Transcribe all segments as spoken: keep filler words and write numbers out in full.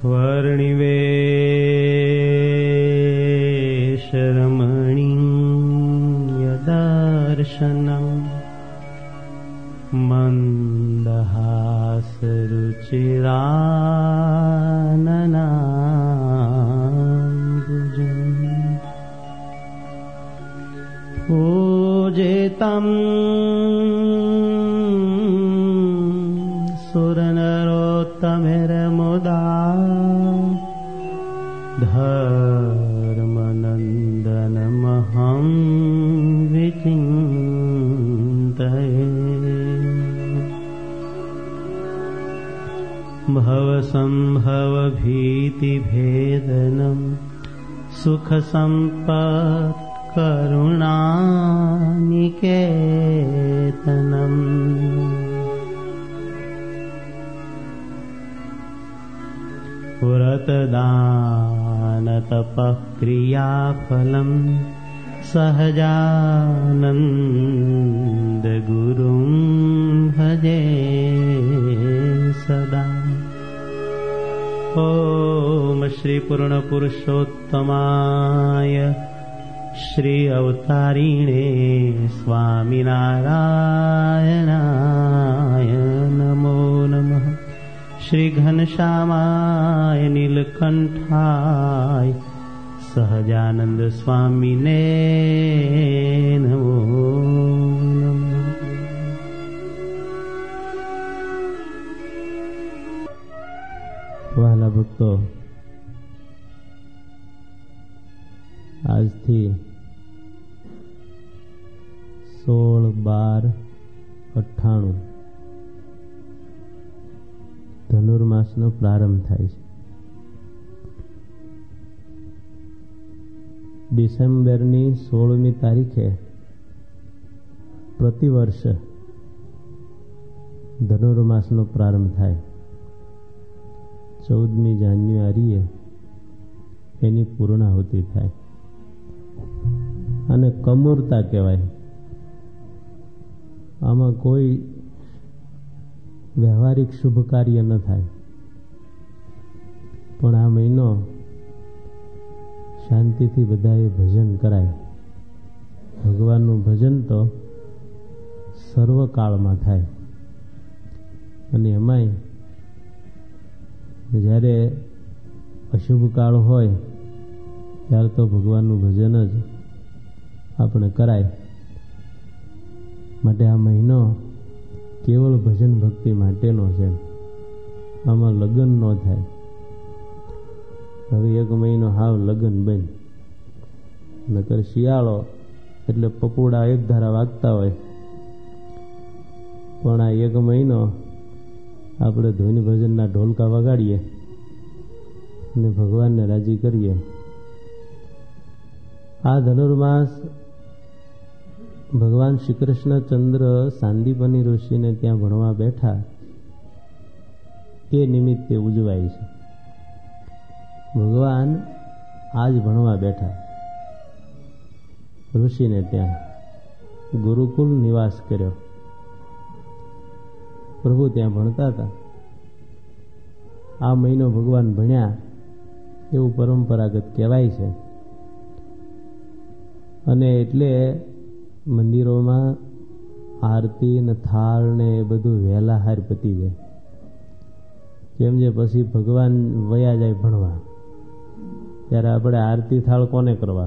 वर्णिवेशरमणीयदर्शनम् मन्दहासरुचिराननाम्बुजम् पूजितम् सुरनरोत्तमैर्मुदा धर्मनन्दनमहं विचिन्तये। भवसम्भवभीतिभेदनं सुखसम्पत्करुणानिकेतनम् व्रतदानतपक्रियाफलम् सहजानन्दगुरुं भजे सदा। ॐ श्री पूर्णपुरुषोत्तमाय श्री अवतारिणे स्वामिनारायणाय नमो नमः। श्री घनश्यामाय नीलकंठाय सहजानंद स्वामिने नमो नमः। વહાલા ભક્તો, આજથી સોળ બાર અઠ્ઠાણું ધનુર્માસનો પ્રારંભ થાય છે. ડિસેમ્બરની સોળમી તારીખે પ્રતિવર્ષ ધનુર્માસનો પ્રારંભ થાય. ચૌદમી જાન્યુઆરીએ એની પૂર્ણાહુતિ થાય અને કમૂરતા કહેવાય. આમાં કોઈ વ્યવહારિક શુભ કાર્ય ન થાય, પણ આ મહિનો શાંતિથી બધાએ ભજન કરાય. ભગવાનનું ભજન તો સર્વકાળમાં થાય, અને એમાંય જ્યારે અશુભ કાળ હોય ત્યારે તો ભગવાનનું ભજન જ આપણે કરાય. માટે આ મહિનો કેવળ ભજન ભક્તિ માટેનો છે. આમાં લગ્ન ન થાય. હવે એક મહિનો હાવ લગ્ન બંધ. નકર શિયાળો એટલે પપોડા એક ધારા વાગતા હોય, પણ આ એક મહિનો આપણે ધ્વનિ ભજનના ઢોલકા વગાડીએ અને ભગવાનને રાજી કરીએ. આ ધનુર્માસ ભગવાન શ્રી કૃષ્ણચંદ્ર સાંદીપની ઋષિને ત્યાં ભણવા બેઠા એ નિમિત્તે ઉજવાય છે. ભગવાન આજ ભણવા બેઠા ઋષિને ત્યાં ગુરુકુલ નિવાસ કર્યો. પ્રભુ ત્યાં ભણતા હતા. આ મહિનો ભગવાન ભણ્યા એવું પરંપરાગત કહેવાય છે. અને એટલે મંદિરોમાં આરતી ને થાળ ને એ બધું વહેલા હાર પતી જાય. કેમ જે પછી ભગવાન વયા જાય ભણવા, ત્યારે આપણે આરતી થાળ કોને કરવા?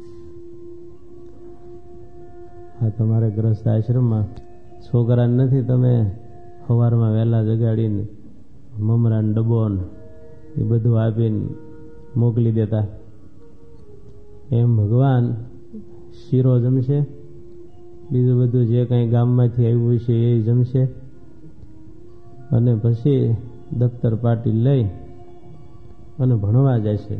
આ તમારે ગ્રસ્ત આશ્રમમાં છોકરાને નથી તમે સવારમાં વહેલા જગાડીને મમરાન ડબ્બોન એ બધું આપીને મોકલી દેતા? એમ ભગવાન શીરો જમશે, બીજું બધું જે કંઈ ગામમાંથી આવ્યું છે એ જમશે, અને પછી દફતર પાટી લઈ અને ભણવા જશે.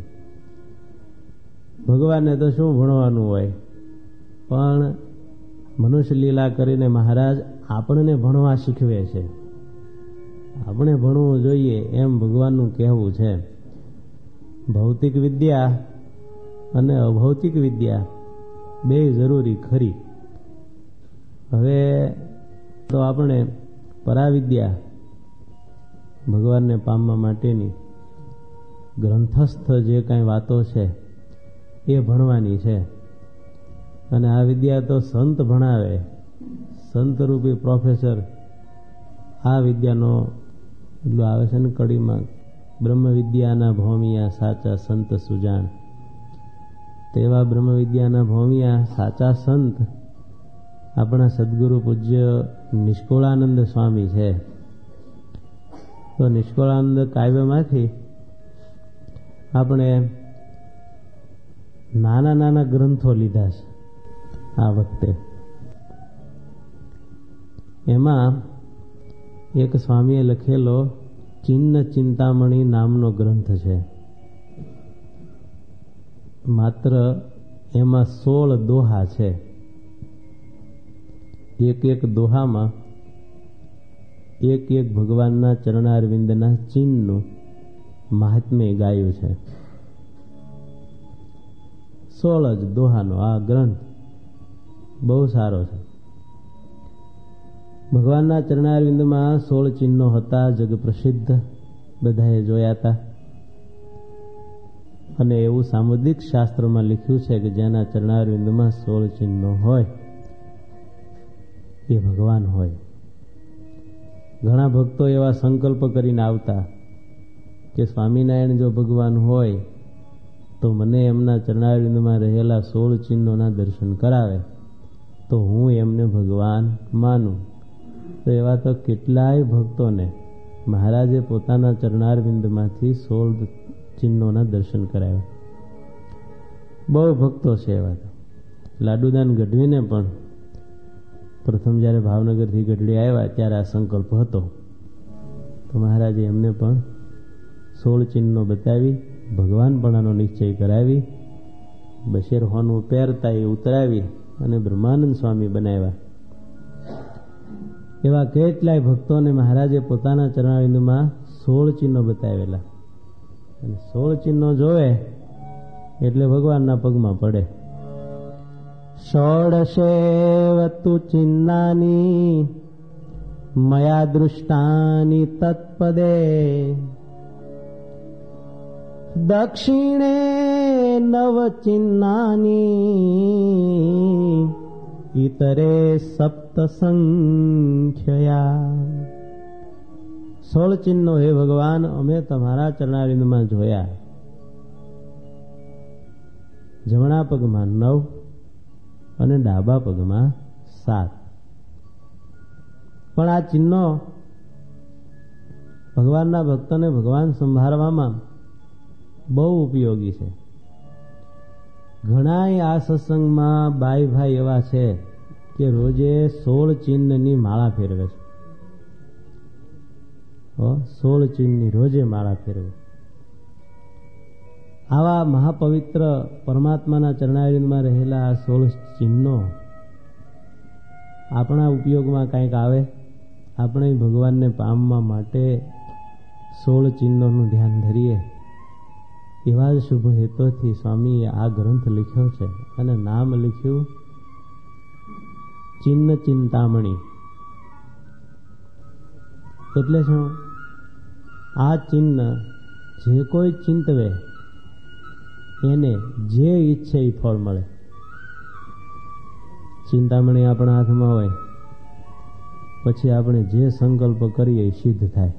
ભગવાનને તો શું ભણવાનું હોય, પણ મનુષ્ય લીલા કરીને મહારાજ આપણને ભણવા શીખવે છે. આપણે ભણવું જોઈએ એમ ભગવાનનું કહેવું છે. ભૌતિક વિદ્યા અને અભૌતિક વિદ્યા બે જરૂરી ખરી. હવે તો આપણે પરાવિદ્યા ભગવાનને પામવા માટેની ગ્રંથસ્થ જે કાંઈ વાતો છે એ ભણવાની છે. અને આ વિદ્યા તો સંત ભણાવે, સંતરૂપી પ્રોફેસર આ વિદ્યાનો એટલું આવે છે ને કડીમાં, બ્રહ્મ વિદ્યાના ભોમિયા સાચા સંત સુજાણ. તેવા બ્રહ્મ વિદ્યાના ભોમિયા સાચા સંત આપણા સદગુરુ પૂજ્ય નિષ્કુળાનંદ સ્વામી છે. તો નિષ્કુળાનંદ કાવ્યમાંથી આપણે નાના નાના ગ્રંથો લીધા છે આ વખતે. એમાં એક સ્વામીએ લખેલો ચિન્ન ચિંતામણી નામનો ગ્રંથ છે. માત્ર એમાં સોળ દોહા છે. એક એક દોહામાં એક એક ભગવાનના ચરણારવિંદના ચિહ્નનું મહાત્મ્ય ગાયું છે. સોળ જ દોહાનો આ ગ્રંથ બહુ સારો છે. ભગવાનના ચરણારવિંદમાં સોળ ચિહ્નો હતા, જગ પ્રસિદ્ધ, બધાએ જોયા હતા. અને એવું સામુદ્રિક શાસ્ત્રમાં લખ્યું છે કે જેના ચરણારવિંદમાં સોળ ચિહ્નો હોય એ ભગવાન હોય. ઘણા ભક્તો એવા સંકલ્પ કરીને આવતા કે સ્વામિનારાયણ જો ભગવાન હોય તો મને એમના ચરણારવિંદમાં રહેલા સોળ ચિહ્નોના દર્શન કરાવે તો હું એમને ભગવાન માનું. તો એવા તો કેટલાય ભક્તોને મહારાજે પોતાના ચરણારવિંદમાંથી સોળ ચિહ્નોના દર્શન કરાવ્યા. બહુ ભક્તો છે એવા. તો લાડુદાન ગઢવીને પણ પ્રથમ જ્યારે ભાવનગરથી ગઢડી આવ્યા ત્યારે આ સંકલ્પ હતો. તો મહારાજે એમને પણ સોળ ચિહ્નો બતાવી, ભગવાનપણાનો નિશ્ચય કરાવી, બશેર હોનું પહેરતા એ ઉતરાવી અને બ્રહ્માનંદ સ્વામી બનાવ્યા. એવા કેટલાય ભક્તોને મહારાજે પોતાના ચરણારવિંદમાં સોળ ચિહ્નો બતાવેલા. અને સોળ ચિહ્નો જોવે એટલે ભગવાનના પગમાં પડે. ષોડશેવતુ ચિહ્નાની મયા દૃષ્ટાની તત્પદે દક્ષિણે નવ ચિહ્નાની ઇતરે સપ્ત સંખ્યયા. સોળ ચિહ્નો હે ભગવાન અમે તમારા ચરણારવિંદમાં જોયા. જમણા પગમાં નવ અને ડાબા પગમાં સાત. પણ આ ચિહ્નો ભગવાનના ભક્તોને ભગવાન સંભાળવામાં બહુ ઉપયોગી છે. ઘણાય આ સત્સંગમાં બાઈ ભાઈ એવા છે કે રોજે સોળ ચિહ્નની માળા ફેરવે છે. સોળ ચિહ્નની રોજે માળા ફેરવે. આવા મહાપવિત્ર પરમાત્માના ચરણારવિંદમાં રહેલા આ સોળ ચિહ્નો આપણા ઉપયોગમાં કંઈક આવે, આપણે ભગવાનને પામવા માટે સોળ ચિહ્નોનું ધ્યાન ધરીએ, એવા જ શુભ હેતુથી સ્વામીએ આ ગ્રંથ લખ્યો છે. અને નામ લખ્યું ચિન્ન ચિંતામણી. એટલે શું? આ ચિહ્ન જે કોઈ ચિંતવે એને જે ઈચ્છે એ ફળ મળે. ચિંતામણી આપણા હાથમાં હોય પછી આપણે જે સંકલ્પ કરીએ એ સિદ્ધ થાય.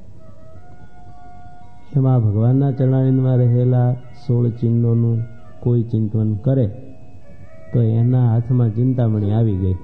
એમાં ભગવાનના ચરણારવિંદમાં રહેલા સોળ ચિહ્નોનું કોઈ ચિંતન કરે તો એના હાથમાં ચિંતામણી આવી ગઈ.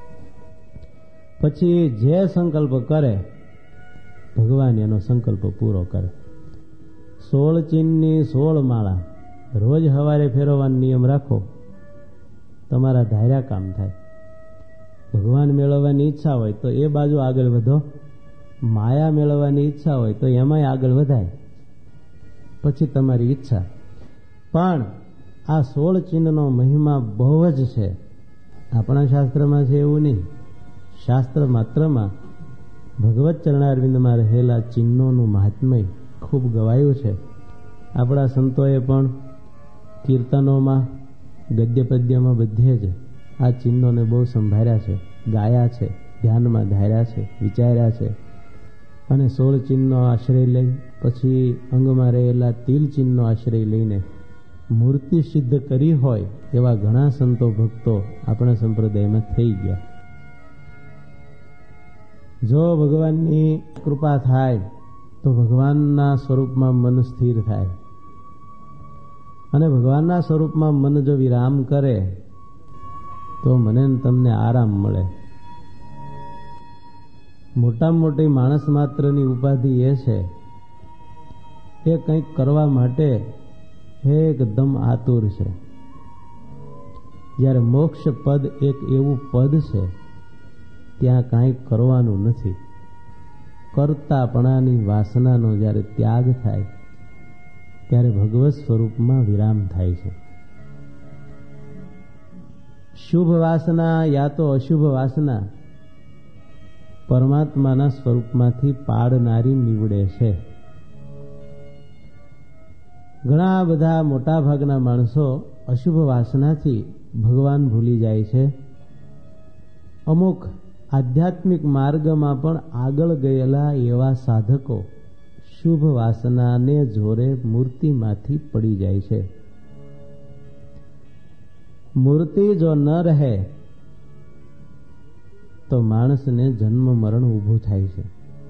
પછી જે સંકલ્પ કરે ભગવાન એનો સંકલ્પ પૂરો કરે. સોળ ચિહ્નની સોળ માળા રોજ સવારે ફેરવવાનો નિયમ રાખો, તમારા ધાર્યા કામ થાય. ભગવાન મેળવવાની ઈચ્છા હોય તો એ બાજુ આગળ વધો, માયા મેળવવાની ઈચ્છા હોય તો એમાંય આગળ વધાય, પછી તમારી ઈચ્છા. પણ આ સોળ ચિહ્નનો મહિમા બહુ જ છે. આપણા શાસ્ત્રમાં છે એવું નહીં. શાસ્ત્ર માત્રમાં ભગવત ચરણારવિંદમાં રહેલા ચિહ્નોનું મહાત્મ્ય ખૂબ ગવાયું છે. આપણા સંતોએ પણ કીર્તનોમાં, ગદ્ય પદ્યમાં બધે જ આ ચિહ્નોને બહુ સંભાળ્યા છે, ગાયા છે, ધ્યાનમાં ધાર્યા છે, વિચાર્યા છે. અને સોળ ચિહ્નનો આશ્રય લઈ પછી અંગમાં રહેલા તિલ ચિહ્નનો આશ્રય લઈને મૂર્તિ સિદ્ધ કરી હોય એવા ઘણા સંતો ભક્તો આપણા સંપ્રદાયમાં થઈ ગયા. જો ભગવાનની કૃપા થાય તો ભગવાનના સ્વરૂપમાં મન સ્થિર થાય અને ભગવાનના સ્વરૂપમાં મન જો વિરામ કરે તો મને તમને આરામ મળે. મોટામાં મોટી માણસ માત્રની ઉપાધિ એ છે કે કંઈક કરવા માટે એકદમ આતુર છે, જ્યારે મોક્ષ પદ એક એવું પદ છે ત્યાં કાંઈ કરવાનું નથી. કરતાપણાની વાસનાનો જ્યારે ત્યાગ થાય ત્યારે ભગવત સ્વરૂપમાં વિરામ થાય છે. શુભ વાસના યા તો અશુભ વાસના પરમાત્માના સ્વરૂપમાંથી પાડનારી નીવડે છે. ઘણા બધા મોટા ભાગના માણસો અશુભ વાસનાથી ભગવાન ભૂલી જાય છે. અમુક આધ્યાત્મિક માર્ગમાં પણ આગળ ગયેલા એવા સાધકો શુભ વાસનાને જોરે મૂર્તિમાંથી પડી જાય છે. મૂર્તિ જો ન રહે તો માણસને જન્મ મરણ ઊભું થાય છે.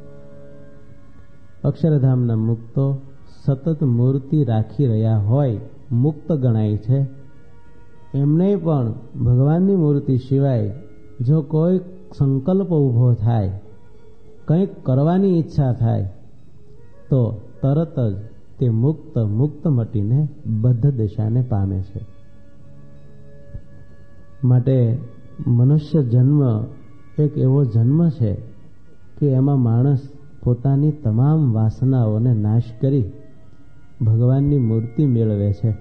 અક્ષરધામના મુક્તો સતત મૂર્તિ રાખી રહ્યા હોય મુક્ત ગણાય છે. એમને પણ ભગવાનની મૂર્તિ સિવાય જો કોઈ સંકલ્પ ઊભો થાય, કંઈક કરવાની ઈચ્છા થાય તો તરત જ તે મુક્ત મુક્ત મટીને બદ્ધ દશાને પામે છે. માટે મનુષ્ય જન્મ એક એવો જન્મ છે કે એમાં માણસ પોતાની તમામ વાસનાઓને નાશ કરી ભગવાનની મૂર્તિ મેળવે છે.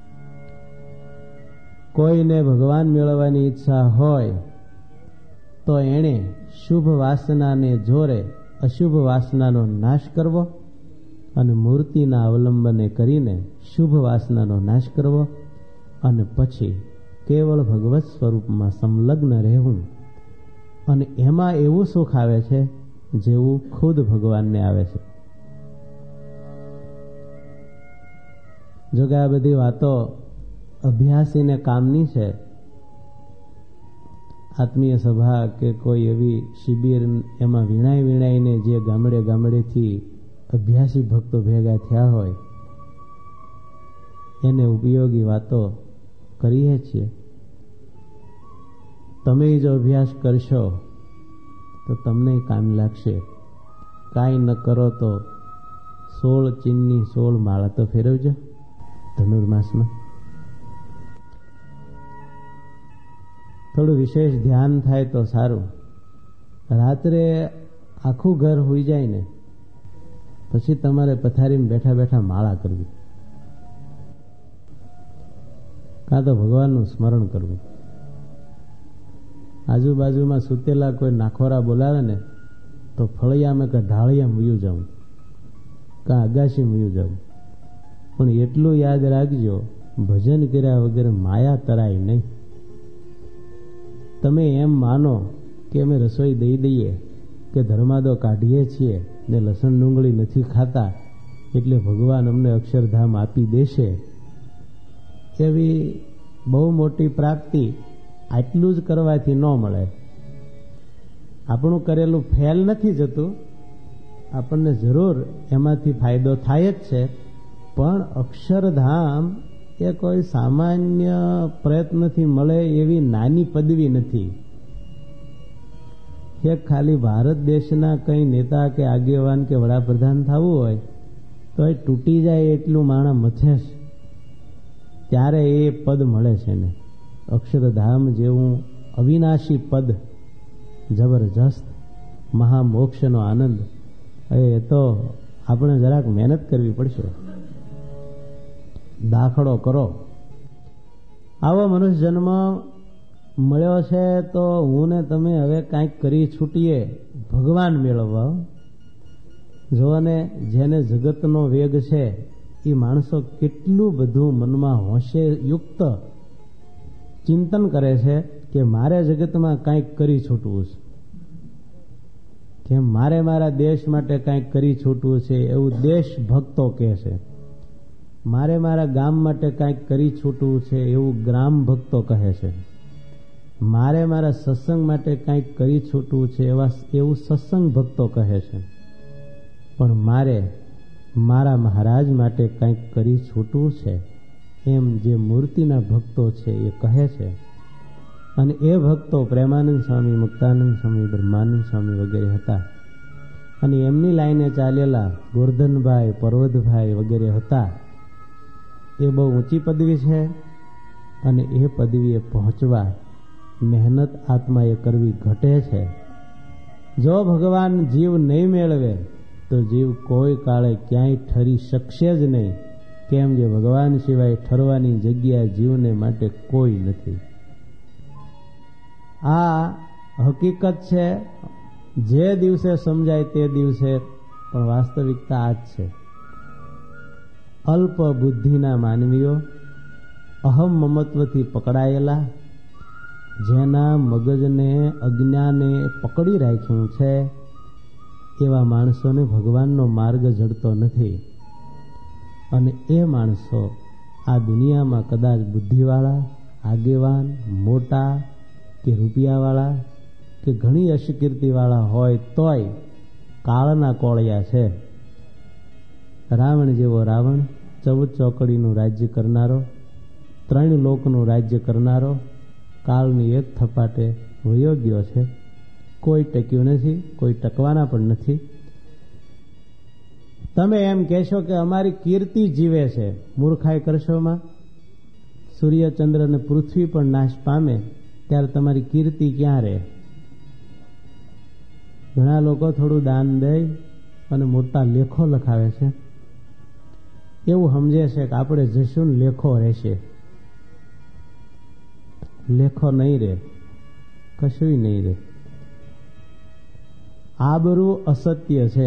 કોઈને ભગવાન મેળવવાની ઈચ્છા હોય તો એણે શુભ વાસનાને જોરે અશુભ વાસનાનો નાશ કરવો અને મૂર્તિના અવલંબને કરીને શુભ વાસનાનો નાશ કરવો અને પછી કેવળ ભગવત સ્વરૂપમાં સંલગ્ન રહેવું. અને એમાં એવું સુખ આવે છે જેવું ખુદ ભગવાનને આવે છે. જો કે આ બધી વાતો અભ્યાસીને કામની છે. આત્મીય સભા કે કોઈ એવી શિબિર એમાં વીણાઈ વીણાઈને જે ગામડે ગામડેથી અભ્યાસી ભક્તો ભેગા થયા હોય એને ઉપયોગી વાતો કરીએ છીએ. તમે જો અભ્યાસ કરશો તો તમને કામ લાગશે. કાંઈ ન કરો તો સોળ ચીનની સોળ માળા તો ફેરવજો ધનુર્માસમાં. થોડું વિશેષ ધ્યાન થાય તો સારું. રાત્રે આખું ઘર હોઈ જાય ને પછી તમારે પથારીમાં બેઠા બેઠા માળા કરવી, કાં તો ભગવાનનું સ્મરણ કરવું. આજુબાજુમાં સૂતેલા કોઈ નાખોરા બોલાવે ને તો ફળિયામાં કે ઢાળિયામાં વયું જાઉં, કાં અગાશીમાં વયું જાઉં. પણ એટલું યાદ રાખજો, ભજન કર્યા વગર માયા તરાય નહીં. તમે એમ માનો કે અમે રસોઈ દઈ દઈએ કે ધર્માદો કાઢીએ છીએ ને લસણ ડુંગળી નથી ખાતા એટલે ભગવાન અમને અક્ષરધામ આપી દેશે, એવી બહુ મોટી પ્રાપ્તિ આટલું જ કરવાથી ન મળે. આપણું કરેલું ફેલ નથી જતું, આપણને જરૂર એમાંથી ફાયદો થાય જ છે. પણ અક્ષરધામ એ કોઈ સામાન્ય પ્રયત્નથી મળે એવી નાની પદવી નથી. કે ખાલી ભારત દેશના કંઈ નેતા કે આગેવાન કે વડાપ્રધાન થવું હોય તો એ તૂટી જાય એટલું માણસ મથે છે ત્યારે એ પદ મળે છે ને. અક્ષરધામ જેવું અવિનાશી પદ, જબરજસ્ત મહામોક્ષનો આનંદ, એ તો આપણે જરાક મહેનત કરવી પડશે, દાખલો કરો. આવો મનુષ્ય જન્મ મળ્યો છે તો હું ને તમે હવે કાંઈક કરી છૂટીએ ભગવાન મેળવવા. જોને જેને જગતનો વેગ છે એ માણસો કેટલું બધું મનમાં હોશે યુક્ત ચિંતન કરે છે કે મારે જગતમાં કાંઈક કરી છૂટવું છે. કે મારે મારા દેશ માટે કંઈક કરી છૂટવું છે એવું દેશ ભક્તો કહે છે. મારે મારા ગામ માટે કંઈક કરી છૂટવું છે એવું ગ્રામ ભક્તો કહે છે. મારે મારા સત્સંગ માટે કંઈક કરી છૂટવું છે એવા એવું સત્સંગ ભક્તો કહે છે. પણ મારે મારા મહારાજ માટે કંઈક કરી છૂટવું છે એમ જે મૂર્તિના ભક્તો છે એ કહે છે. અને એ ભક્તો પ્રેમાનંદ સ્વામી, મુક્તાનંદ સ્વામી, બ્રહ્માનંદ સ્વામી વગેરે હતા. અને એમની લાઈને ચાલેલા ગોરધનભાઈ, પર્વતભાઈ વગેરે હતા. એ બહુ ઊંચી પદવી છે અને એ પદવીએ પહોંચવા મહેનત આત્માએ કરવી ઘટે છે. જો ભગવાન જીવ નહીં મેળવે તો જીવ કોઈ કાળે ક્યાંય ઠરી શકશે જ નહીં. કેમ જે ભગવાન સિવાય ઠરવાની જગ્યા જીવને માટે કોઈ નથી. આ હકીકત છે. જે દિવસે સમજાય તે દિવસે, પણ વાસ્તવિકતા આ જ છે. અલ્પ બુદ્ધિના માનવીઓ, અહમ મમત્વથી પકડાયેલા, જેના મગજને અજ્ઞાને પકડી રાખ્યું છે, એવા માણસોને ભગવાનનો માર્ગ જડતો નથી. અને એ માણસો આ દુનિયામાં કદાચ બુદ્ધિવાળા, આગેવાન, મોટા કે રૂપિયાવાળા કે ઘણી અશકીર્તિવાળા હોય તોય કાળના કોળિયા છે. રાવણ જેવો રાવણ, ચૌદ ચોકડીનું રાજ્ય કરનારો, ત્રણ લોકનું રાજ્ય કરનારો, કાળની એક થપાટે વયો ગયો છે. કોઈ ટક્યું નથી, કોઈ ટકવાના પણ નથી. તમે એમ કહેશો કે અમારી કીર્તિ જીવે છે. મૂર્ખાઈ કરશોમાં? સૂર્ય, ચંદ્ર અને પૃથ્વી પણ નાશ પામે ત્યારે તમારી કીર્તિ ક્યાં રહે? ઘણા લોકો થોડું દાન દે અને મોટા લેખો લખાવે છે. એવું સમજે છે કે આપણે જશું ને લેખો રહેશે. લેખો નહીં રહે, કશું નહીં રહે. આબરૂ અસત્ય છે.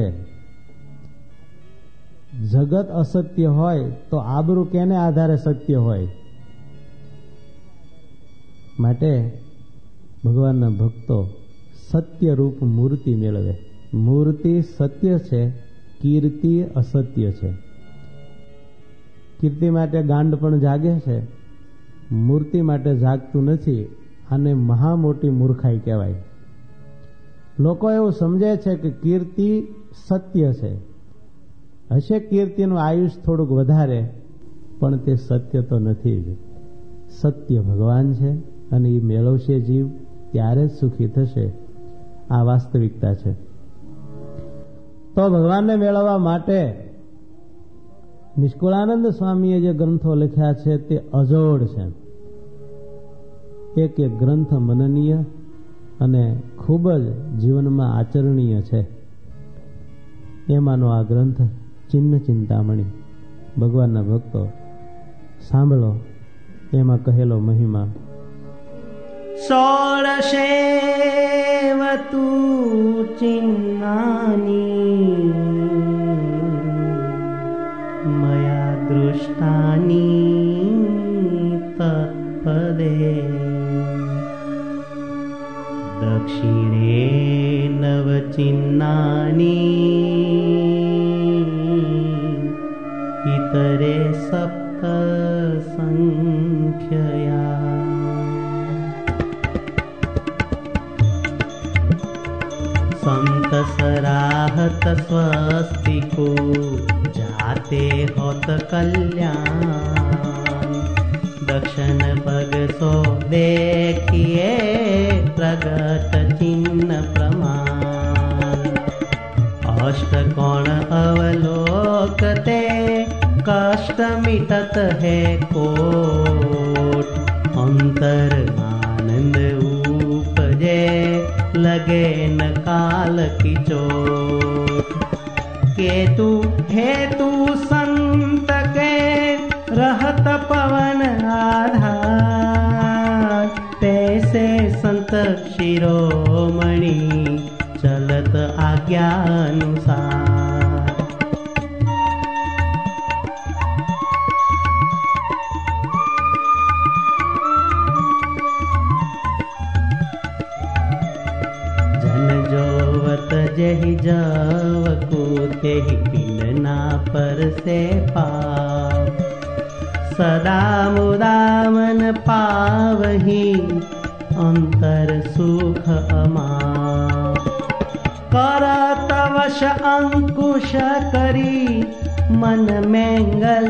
જગત અસત્ય હોય તો આબરૂ કેને આધારે સત્ય હોય? માટે ભગવાનના ભક્તો સત્ય રૂપ મૂર્તિ મેળવે. મૂર્તિ સત્ય છે, કીર્તિ અસત્ય છે. કીર્તિ માટે ગાંડ પણ જાગે છે, મૂર્તિ માટે જાગતું નથી. આને મહા મોટી મૂર્ખાઈ કહેવાય. લોકો એવું સમજે છે કે કીર્તિ સત્ય છે. હશે કીર્તિનું આયુષ થોડુંક વધારે, પણ તે સત્ય તો નથી જ. સત્ય ભગવાન છે અને એ મેળવશે જીવ ત્યારે જ સુખી થશે. આ વાસ્તવિકતા છે. તો ભગવાનને મેળવવા માટે નિષ્કુળાનંદ સ્વામીએ જે ગ્રંથો લખ્યા છે તે અજોડ છે. એક એક ગ્રંથ મનનીય અને ખૂબ જ જીવનમાં આચરણીય છે. એમાંનો આ ગ્રંથ ચિન્ન ચિંતામણી. ભગવાનના ભક્તો સાંભળો, એમાં કહેલો મહિમા. ષોડશેવતુ ચિન્નાની મયા દૃષ્ટાની તત્પદે દક્ષિણે નવચિન્નાની ઇતરે સપ્ત સંખ્યયા. સંત સરાહત સ્વસ્તિકો જાતે હોત કલ્યાણ. દક્ષિણ પગ સો દેખીએ પ્રગટ ચિહ્ન પ્રમાણ. અષ્ટકોણ અવલોકતે કષ્ટ મિટત હે કોટ. અંતર આનંદ ઉપજે लगे न काल की चोट. केतु हेतु संत के रहत पवन आधार. तैसे संत शिरोमणि चलत आज्ञा अनुसार. जेहि जवकु तेहि पिंडना पर से पाप। सदा मुदा मन पावहि अंतर सुख अमाप। करत वश अंकुश करी मन मंगल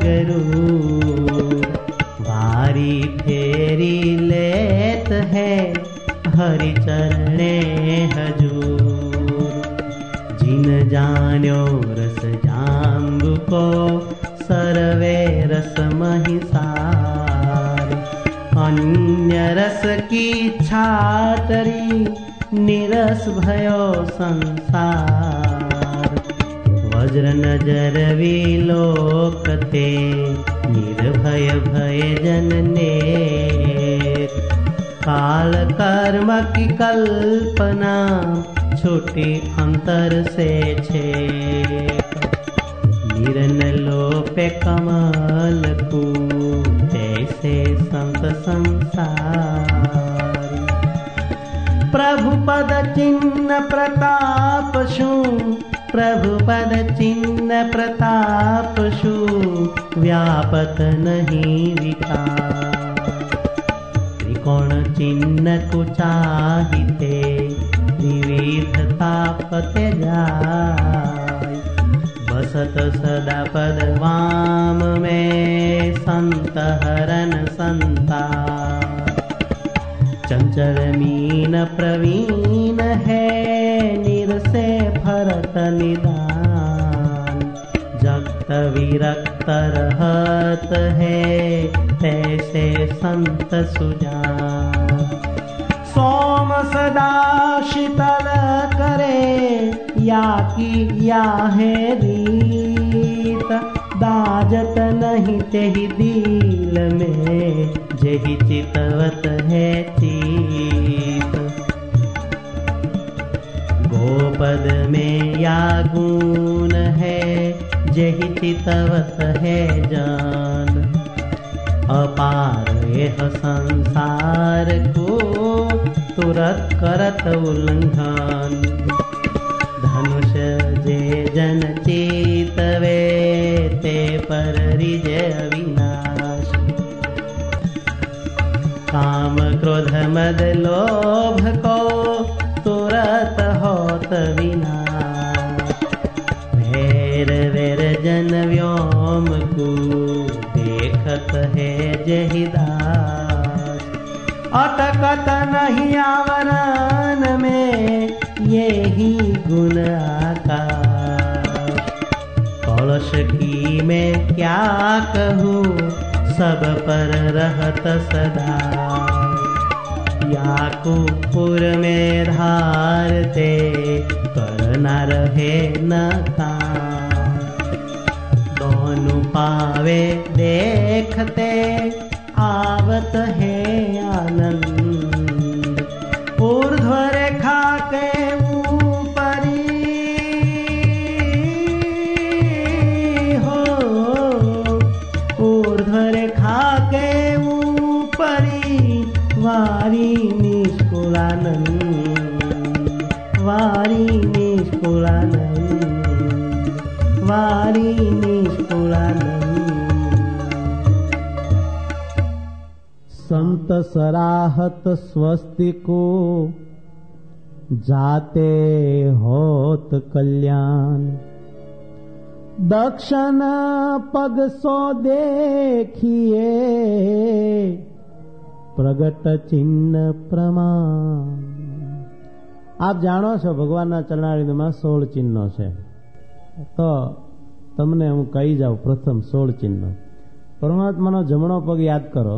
मगरू। वारी फेरी लेत है हरि चरणे हजूर। जिन जान्यो रस जाम्बु को सर्वे रस महिसार। अन्य रस की छाटरी निरस भयो संसार। वज्र नजर विलोकते निर्भय भय जनने। काल कर्म की कल्पना छोटी अंतर से छे। निरन लोपे कमल को जैसे संत संसार। प्रभु पद चिन्ह प्रताप शु प्रभु पद चिन्ह प्रताप शु। व्यापत नहीं विकार। त्रिकोण चिन्ह को चाहिते विविध तापते जाय। बसत सदा पद वाम में संत हरन संता। चंचल मीन प्रवीण है निरसे भरत निदान। जगत विरक्त रहत है तैसे संत सुजान। सोम सदा शीतल करे या की या है रीत। दाजत नहीं तेहि दिल में जेहि चितवत है चीत। गोपद में या गुण है जेहि चितवत है जान। अपार यह संसार को तुरत करत उल्लंघन। धनुष जे जन चितवे ते पर रिजय अविनाश। काम क्रोध मद लोभ को तुरत होत विनाश। भैर वेर जन व्योम को देखत है जेहि दास। अटकत नहीं आवरण में ये ही गुण आकाश। कलश की मैं क्या कहूँ सब पर रहत सदा। याकूपुर में धारते करना रहे न काम। दोनों पावे देखते आवत है आनंद। ऊर्ध्व रेखा के ऊपरी हो। ऊर्ध्व रेखा के ऊपरी वारी निष्कुलानंद। वारी निष्कुलानंद। वारी निष्कुलानंद। संत सराहत स्वस्ति को जाते होत कल्याण। दक्षिण पग सो देखिए प्रगट चिन्ह प्रमाण। आप जाणो છો ભગવાનના ચરણારવિંદમાં સોળ ચિહ્નો છે, તો તમને હું કહી જાઉં પ્રથમ સોળ ચિહ્નો. પરમાત્માનો જમણો પગ યાદ કરો,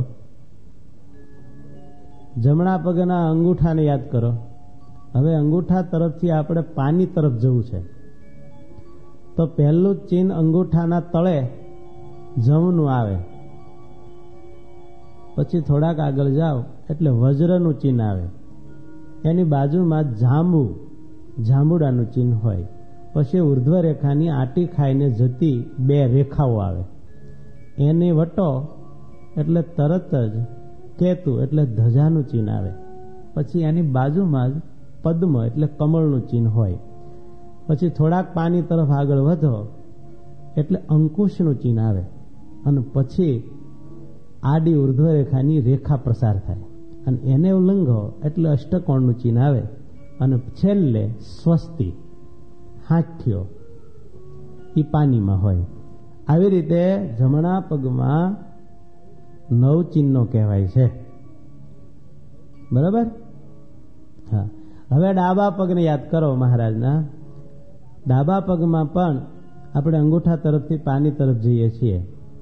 જમણા પગના અંગૂઠાને યાદ કરો. હવે અંગૂઠા તરફથી આપણે પાની તરફ જવું છે, તો પહેલું ચિહ્ન અંગૂઠાના તળે જમનું આવે. પછી થોડાક આગળ જાઓ એટલે વજ્રનું ચિહ્ન આવે. એની બાજુમાં જાંબુ જાંબુડાનું ચિહ્ન હોય. પછી ઉર્ધ્વ રેખાની આટી ખાઈને જતી બે રેખાઓ આવે. એની વટો એટલે તરત જ કેતુ એટલે ધજાનું ચિહ્ન આવે. પછી એની બાજુમાં જ પદ્મ એટલે કમળનું ચિહ્ન હોય. પછી થોડાક પાણી તરફ આગળ વધો એટલે અંકુશનું ચિહ્ન આવે અને પછી આડી ઉર્ધ્વ રેખાની રેખા પ્રસાર થાય અને એને ઉલ્લંઘો એટલે અષ્ટકોણનું ચિહ્ન આવે અને છેલ્લે સ્વસ્તિ હાથ્યો એ પાણીમાં હોય. આવી રીતે જમણા પગમાં નવ ચિહ્નો કહેવાય છે. બરાબર? હા. હવે ડાબા પગને યાદ કરો મહારાજના. ડાબા પગમાં પણ આપણે અંગૂઠા તરફથી પાણી તરફ જઈએ છીએ.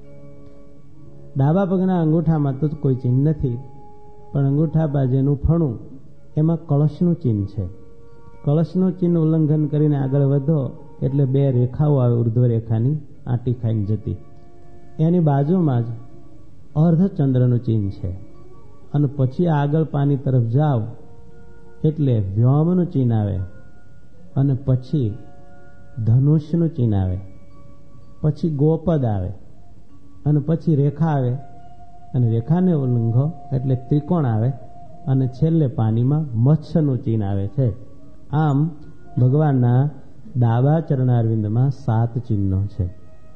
ડાબા પગના અંગૂઠામાં તો કોઈ ચિહ્ન નથી, પણ અંગૂઠા બાજુનું ફણું એમાં કળશનું ચિહ્ન છે. કળશનું ચિહ્ન ઉલ્લંઘન કરીને આગળ વધો એટલે બે રેખાઓ આવે ઉર્ધ્વ રેખાની આંટી ખાઈને જતી. એની બાજુમાં જ અર્ધચંદ્રનું ચિહ્ન છે અને પછી આગળ પાણી તરફ જાઓ એટલે વ્યોમનું ચિહ્ન આવે અને પછી ધનુષનું ચિહ્ન આવે, પછી ગોપદ આવે અને પછી રેખા આવે અને રેખાને ઉલ્લંઘો એટલે ત્રિકોણ આવે અને છેલ્લે પાણીમાં મત્સ્યનું ચિહ્ન આવે છે. આમ ભગવાનના ડાબા ચરણારવિંદમાં સાત ચિહ્નો છે.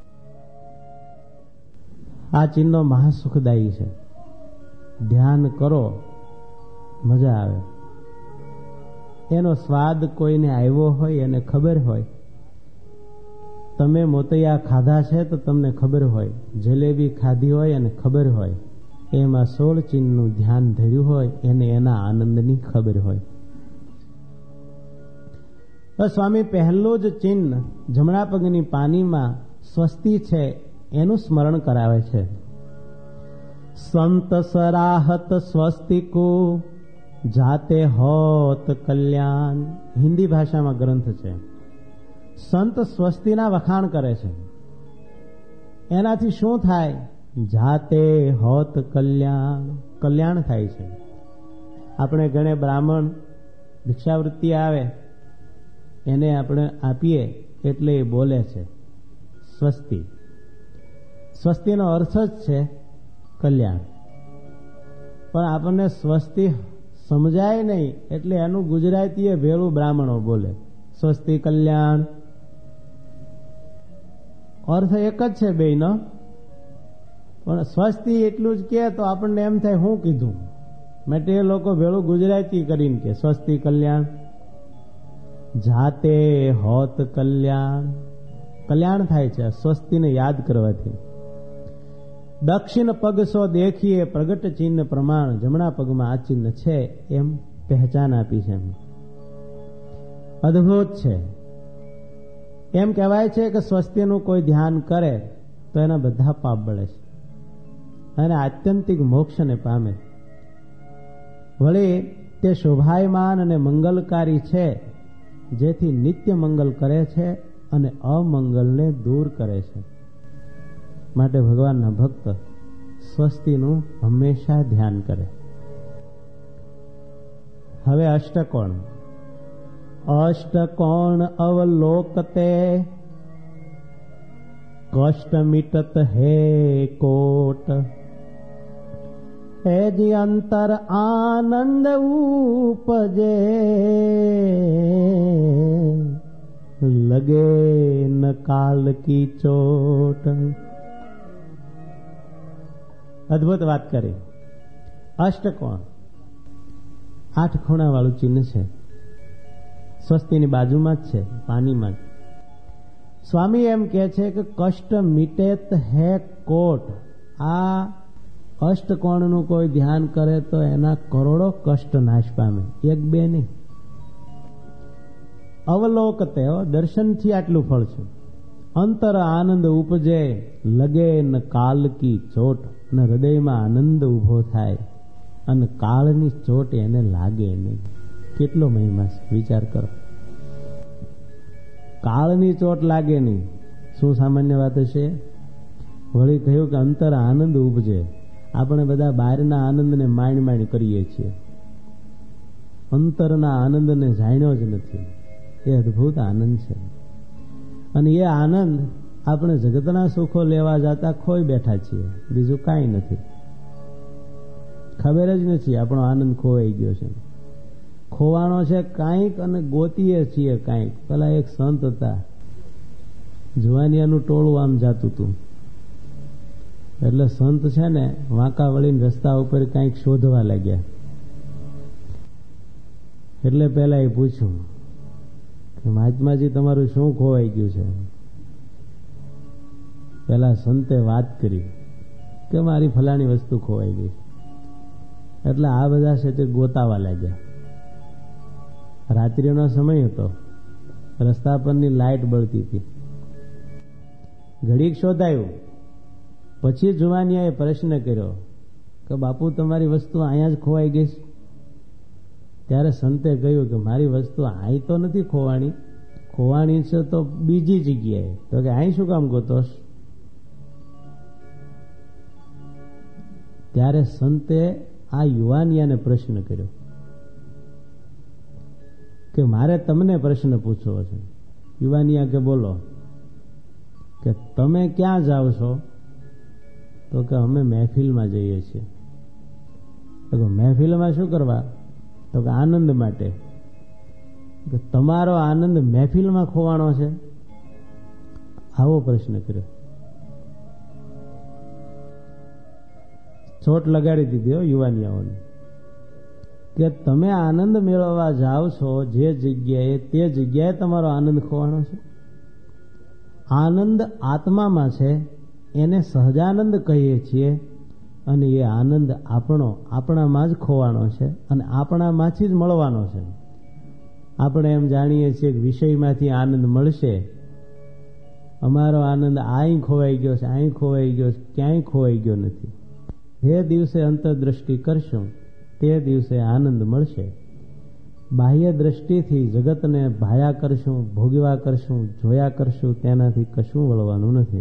આ ચિહ્નો મહાસુખદાયી છે. ધ્યાન કરો, મજા આવે. એનો સ્વાદ કોઈને આવ્યો હોય અને ખબર હોય. તમે મોતૈયા ખાધા છે તો તમને ખબર હોય, જલેબી ખાધી હોય અને ખબર હોય, એમાં સોળ ચિહ્નનું ધ્યાન ધર્યું હોય એને એના આનંદની ખબર હોય. સ્વામી પહેલું જ ચિહ્ન જમણા પગની પાનીમાં સ્વસ્તિ છે એનું સ્મરણ કરાવે છે. સંત સરાહત સ્વસ્તિકો જાતે હોત કલ્યાણ. હિન્દી ભાષામાં ગ્રંથ છે. સંત સ્વસ્તિના વખાણ કરે છે. એનાથી શું થાય? જાતે હોત કલ્યાણ, કલ્યાણ થાય છે. આપણે ગણે બ્રાહ્મણ ભિક્ષાવૃત્તિ આવે એને આપણે આપીએ એટલે એ બોલે છે સ્વસ્તિ. સ્વસ્તિનો અર્થ જ છે કલ્યાણ. પણ આપણને સ્વસ્તિ સમજાય નહીં એટલે એનું ગુજરાતીએ ભેળું બ્રાહ્મણો બોલે સ્વસ્તિ કલ્યાણ. અર્થ એક જ છે બેયનો, પણ સ્વસ્તિ એટલું જ કે તો આપણને એમ થાય હું કીધું માટે એ લોકો ભેળું ગુજરાતી કરીને કે સ્વસ્તિ કલ્યાણ. જાતે હોત કલ્યાણ, કલ્યાણ થાય છે સ્વસ્તિને યાદ કરવાથી. દક્ષિણ પગ સો દેખીએ પ્રગટ ચિહ્ન પ્રમાણ. જમણા પગમાં આ ચિહ્ન છે એમ પહેચાન આપી છે. એમ અદ્ભુત છે. એમ કહેવાય છે કે સ્વસ્તિનું કોઈ ધ્યાન કરે તો એના બધા પાપ બળે છે અને આત્યંતિક મોક્ષને પામે. વળી તે શોભાયમાન અને મંગલકારી છે જેથી નિત્ય મંગલ કરે છે અને અમંગલને દૂર કરે છે. માટે ભગવાનના ભક્ત સ્વસ્તિનું હંમેશા ધ્યાન કરે. હવે અષ્ટકોણ. અષ્ટકોણ અવલોકતે કષ્ટ મિટત હે કોટ. હે જી અંતર આનંદ ઉપજે લગે ન કાલ કી ચોટ. અદભુત વાત કરી. અષ્ટકોણ આઠ ખૂણા વાળું ચિહ્ન છે. સ્વસ્તિની બાજુમાં જ છે, પાણીમાં જ. સ્વામી એમ કહે છે કે કષ્ટ મિટેત હે કોટ. આ અષ્ટકોણનું કોઈ ધ્યાન કરે તો એના કરોડો કષ્ટ નાશ પામે, એક બે નહીં. અવલોકતે દર્શનથી આટલું ફળ છે. અંતર આનંદ ઉપજે લગે ન કાલ કી ચોટ. અને હૃદયમાં આનંદ ઉભો થાય અને કાળની ચોટ એને લાગે નહીં. કેટલો મહિમા છે વિચાર કરો. કાળની ચોટ લાગે નહીં, શું સામાન્ય વાત હશે? વળી કહ્યું કે અંતર આનંદ ઉપજે. આપણે બધા બહારના આનંદને માણી માણી કરીએ છીએ, અંતરના આનંદને જાણ્યો જ નથી. એ અદભુત આનંદ છે અને એ આનંદ આપણે જગતના સુખો લેવા જતા ખોઈ બેઠા છીએ, બીજું કાંઈ નથી. ખબર જ નથી આપણો આનંદ ખોવાઈ ગયો છે. ખોવાનો છે કાંઈક અને ગોતીએ છીએ કાંઈક. પેલા એક સંત હતા, જુવાનિયાનું ટોળું આમ જાતું હતું, એટલે સંત છે ને વાંકા વળીને રસ્તા ઉપર કાંઈક શોધવા લાગ્યા. એટલે પેલા એ પૂછ્યું કે મહાત્માજી તમારું શું ખોવાઈ ગયું છે? પેલા સંતે વાત કરી કે મારી ફલાણી વસ્તુ ખોવાઈ ગઈ. એટલે આ બધા છે તે ગોતાવા લાગ્યા. રાત્રિનો સમય હતો, રસ્તા પરની લાઇટ બળતી હતી. ઘડીક શોધાયું, પછી જુવાનિયાએ પ્રશ્ન કર્યો કે બાપુ તમારી વસ્તુ અહીંયા જ ખોવાઈ ગઈ. ત્યારે સંતે કહ્યું કે મારી વસ્તુ અહીં તો નથી ખોવાણી, ખોવાણી છે તો બીજી જગ્યાએ. તો કે અહીં શું કામ ગોતોશ? ત્યારે સંતે આ યુવાનિયાને પ્રશ્ન કર્યો કે મારે તમને પ્રશ્ન પૂછવો છે. યુવાનિયા કે બોલો, કે તમે ક્યાં જાઓ છો? તો કે અમે મહેફિલમાં જઈએ છીએ. તો મહેફિલમાં શું કરવા? તો કે આનંદ માટે. કે તમારો આનંદ મહેફિલમાં ખોવાણો છે? આવો પ્રશ્ન કર્યો. ચોટ લગાડી દીધી હો યુવાનિયાઓને, કે તમે આનંદ મેળવવા જાઓ છો જે જગ્યાએ, તે જગ્યાએ તમારો આનંદ ખોવાણો છે. આનંદ આત્મામાં છે, એને સહજાનંદ કહીએ છીએ, અને એ આનંદ આપણો આપણામાં જ ખોવાનો છે અને આપણામાંથી જ મળવાનો છે. આપણે એમ જાણીએ છીએ કે વિષયમાંથી આનંદ મળશે. અમારો આનંદ અહીં ખોવાઈ ગયો છે, અહીં ખોવાઈ ગયો છે, ક્યાંય ખોવાઈ ગયો નથી. જે દિવસે અંતરદ્રષ્ટિ કરશું તે દિવસે આનંદ મળશે. બાહ્ય દ્રષ્ટિથી જગતને ભાયા કરશું, ભોગવા કરશું, જોયા કરશું, તેનાથી કશું વળવાનું નથી.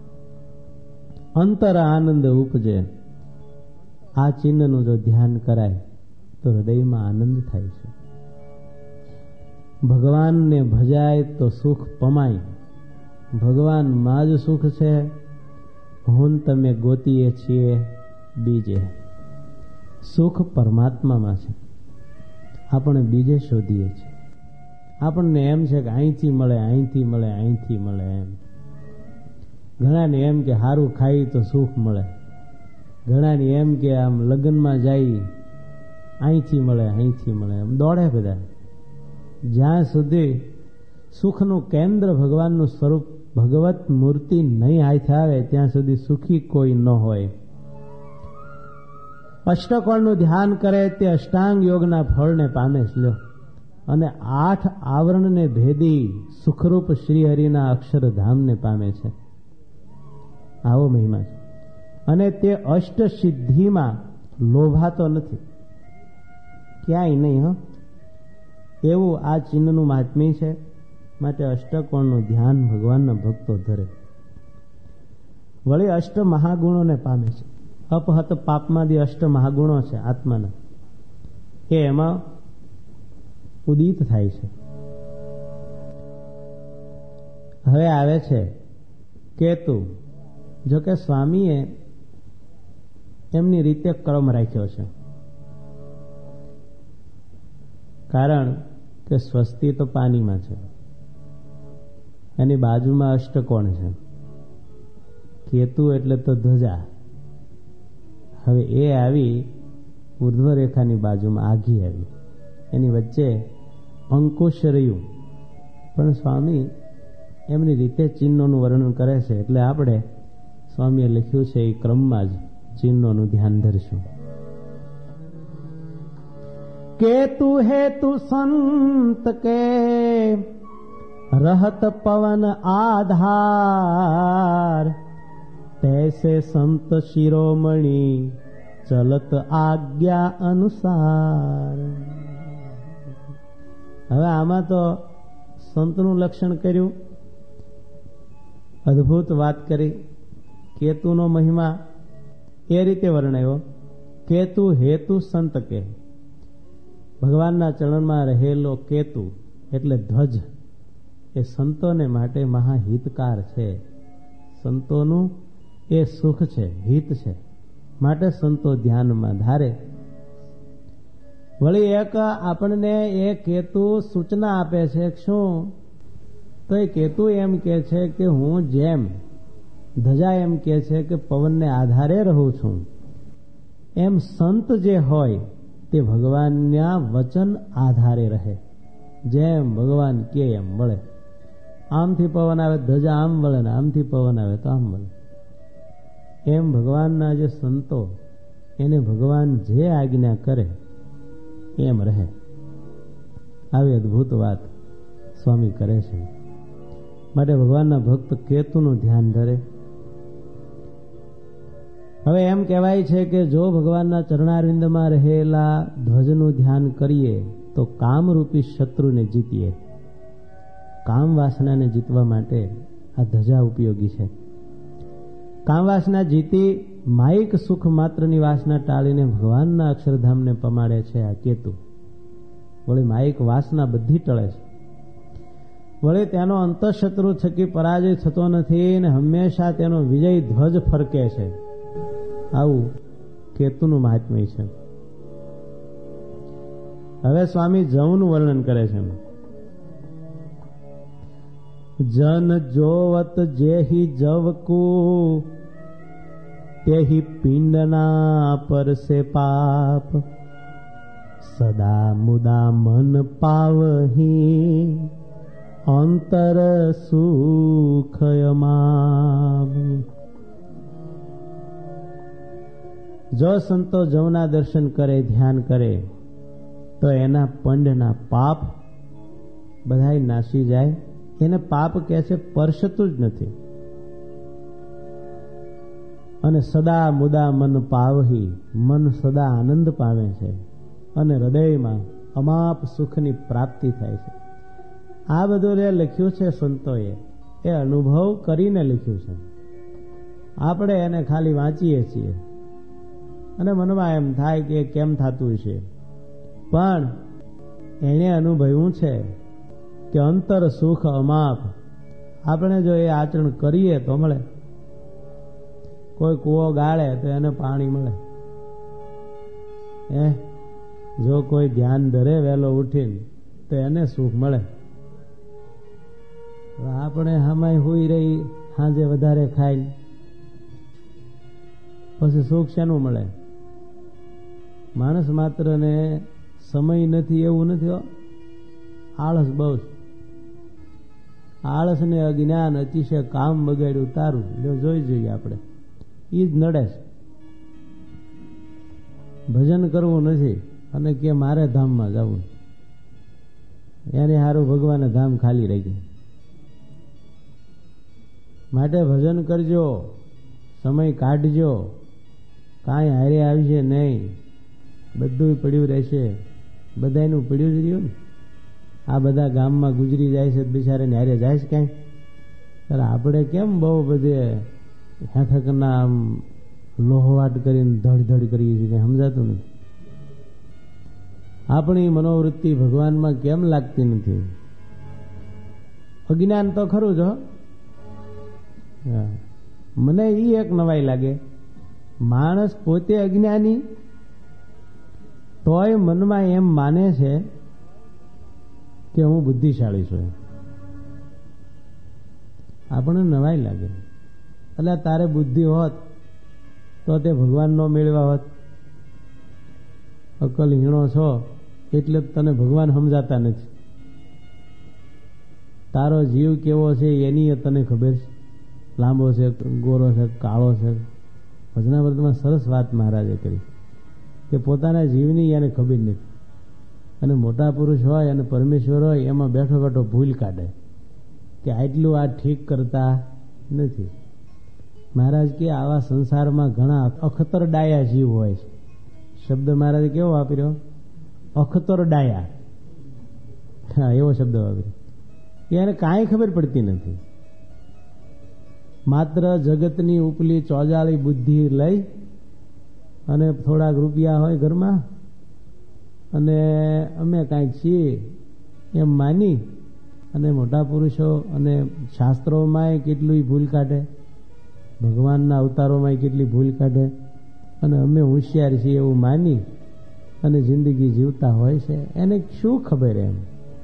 અંતર આનંદ ઉપજે. આ ચિહ્નનું જો ધ્યાન કરાય તો હૃદયમાં આનંદ થાય છે. ભગવાનને ભજાય તો સુખ પમાય. ભગવાનમાં જ સુખ છે. હું તમે ગોતીએ છીએ બીજે. સુખ પરમાત્મામાં છે, આપણે બીજે શોધીએ છીએ. આપણને એમ છે કે અહીંથી મળે, અહીંથી મળે, અહીંથી મળે. એમ ઘણાને એમ કે સારું ખાઈ તો સુખ મળે. ઘણાને એમ કે આમ લગ્નમાં જાય અહીંથી મળે, અહીંથી મળે. એમ દોડે બધા. જ્યાં સુધી સુખનું કેન્દ્ર ભગવાનનું સ્વરૂપ, ભગવત મૂર્તિ નહીં હાથ આવે ત્યાં સુધી સુખી કોઈ ન હોય. અષ્ટકોણનું ધ્યાન કરે તે અષ્ટાંગ યોગના ફળને પામે છે. લ્યો, અને આઠ આવરણને ભેદી સુખરૂપ શ્રી હરિના અક્ષરધામને પામે છે. આવો મહિમા છે. અને તે અષ્ટ સિદ્ધિમાં લોભાતો નથી, ક્યાંય નહીં. હ એવું આ ચિહ્નનું મહાત્મ્ય છે. માટે અષ્ટકોણનું ધ્યાન ભગવાનના ભક્તો ધરે. વળી અષ્ટ મહાગુણોને પામે છે. અપહત પાપમાંથી અષ્ટ મહાગુણો છે આત્માના, એ એમાં ઉદિત થાય છે. હવે આવે છે કેતુ. જો કે સ્વામીએ એમની રીતે ક્રમ રાખ્યો છે, કારણ કે સ્વસ્તિ તો પાનીમાં છે, એની બાજુમાં અષ્ટકોણ છે. કેતુ એટલે તો ધ્વજા. હવે એ આવી ઉર્ધ્વ રેખાની બાજુમાં આઘી આવી, એની વચ્ચે અંકુશ રહ્યું. પણ સ્વામી એમની રીતે ચિહ્નોનું વર્ણન કરે છે, એટલે આપણે સ્વામીએ લખ્યું છે એ ક્રમમાં જ ચિહ્નોનું ધ્યાન ધરશું. કેતુ હેતુ સંત કે रहत पवन आधार, तैसे संत शिरोमणि चलत आज्ञा अनुसार. હવે આમાં તો સંતનું લક્ષણ કર્યું, અદ્ભુત વાત કરી. કેતુનો મહિમા એ રીતે વર્ણવ્યો. કેતુ હેતુ સંત કે, ભગવાનના ચરણમાં રહેલો કેતુ એટલે ધ્વજ, એ સંતોને માટે મહાહિતકાર છે. સંતોનું એ સુખ છે, હિત છે, માટે સંતો ધ્યાનમાં ધારે. વળી એક આપણને એ કેતુ સૂચના આપે છે. શું? તો એ કેતુ એમ કે છે કે હું જેમ ધજા એમ કે છે કે પવનને આધારે રહું છું, એમ સંત જે હોય તે ભગવાનના વચન આધારે રહે. જેમ ભગવાન કે એમ વળે. આમથી પવન આવે ધજા આમ વળે ને આમથી પવન આવે તો આમ વળે. એમ ભગવાનના જે સંતો એને ભગવાન જે આજ્ઞા કરે એમ રહે. આવી અદભુત વાત સ્વામી કરે છે. માટે ભગવાનના ભક્ત કેતુનું ધ્યાન ધરે. હવે એમ કહેવાય છે કે જો ભગવાનના ચરણારવિંદમાં રહેલા ધ્વજનું ધ્યાન કરીએ તો કામરૂપી શત્રુને જીતીએ. કામ વાસનાને જીતવા માટે આ ધજા ઉપયોગી છે. કામ વાસના જીતી માયિક સુખ માત્રની વાસના ટાળીને ભગવાનના અક્ષરધામને પમાડે છે આ કેતુ. વળી માયિક વાસના બધી ટળે છે. વળી તેનો અંતઃશત્રુ થકી પરાજય થતો નથી અને હંમેશા તેનો વિજય ધ્વજ ફરકે છે. આવું કેતુનું મહાત્મ્ય છે. હવે સ્વામી જવનું વર્ણન કરે છે. જન જોવત જેહી જવકુ તેહી પિંડના પરસે પાપ, સદા મુદા મન પાવહી અંતર સુખયમામ. જો સંતો જવના દર્શન કરે, ધ્યાન કરે તો એના પંડના પાપ બધાય નાસી જાય. એને પાપ કહે છે પરસતું જ નથી. અને સદા મુદા મન પાવહી, મન સદા આનંદ પામે છે અને હૃદયમાં અમાપ સુખની પ્રાપ્તિ થાય છે. આ બધું એ લખ્યું છે સંતોએ, એ અનુભવ કરીને લખ્યું છે. આપણે એને ખાલી વાંચીએ છીએ અને મનમાં એમ થાય કે કેમ થતું છે, પણ એણે અનુભવ્યું છે કે અંતર સુખ અમાપ. આપણે જો એ આચરણ કરીએ તો મળે. કોઈ કૂવો ગાળે તો એને પાણી મળે. એ જો કોઈ ધ્યાન ધરે વહેલો ઉઠીને તો એને સુખ મળે. આપણે હામાય હુઈ રહી, સાંજે વધારે ખાઈ, પછી સુખ શેનું મળે? માણસ માત્ર ને સમય નથી એવું નથી, આળસ બહુ. આળસ ને અજ્ઞાન અતિશય કામ બગાડ્યું તારું જોઈ જોઈએ આપણે. એ જ નડે છે. ભજન કરવું નથી અને કે મારે ધામમાં જવું, એને હારું ભગવાને ધામ ખાલી રહી ગયું. માટે ભજન કરજો, સમય કાઢજો. કાંઈ હારે આવશે નહીં, બધું પડ્યું રહેશે. બધાનું પડ્યું જ રહ્યું ને. આ બધા ગામમાં ગુજરી જાય છે, બિચારાને હારે જાય છે ક્યાંય. ત્યારે આપણે કેમ બહુ બધે હેથકના આમ લોહવાટ કરીને ધડ ધડ કરીએ છીએ, કંઈ સમજાતું નથી. આપણી મનોવૃત્તિ ભગવાનમાં કેમ લાગતી નથી? અજ્ઞાન તો ખરું જ. મને એ એક નવાઈ લાગે, માણસ પોતે અજ્ઞાની તોય મનમાં એમ માને છે કે હું બુદ્ધિશાળી છું. આપણને નવાઈ લાગે. એટલે તારે બુદ્ધિ હોત તો તે ભગવાન ન મેળવ્યા હોત. અકલ હીણો છો એટલે તને ભગવાન સમજાતા નથી. તારો જીવ કેવો છે એની તને ખબર છે. લાંબો છે, ગોરો છે, કાળો છે. ભજનામૃતમાં સરસ વાત મહારાજે કરી કે પોતાના જીવની એને ખબર નથી. અને મોટા પુરુષ હોય અને પરમેશ્વર હોય એમાં બેઠો બેઠો ભૂલ કાઢે કે આટલું આ ઠીક કરતા નથી. મહારાજ કે આવા સંસારમાં ઘણા અખતર ડાયા જીવ હોય છે. શબ્દ મહારાજે કેવો વાપર્યો? અખતર ડાયા. હા, એવો શબ્દ વાપર્યો. એને કાંઈ ખબર પડતી નથી. માત્ર જગતની ઉપલી ચોજાળી બુદ્ધિ લઈ અને થોડાક રૂપિયા હોય ઘરમાં અને અમે કાંઈક છીએ એમ માની અને મોટા પુરુષો અને શાસ્ત્રોમાંય કેટલી ભૂલ કાઢે, ભગવાનના અવતારોમાંય કેટલી ભૂલ કાઢે અને અમે હોશિયાર છીએ એવું માની અને જિંદગી જીવતા હોય છે એને શું ખબર એમ.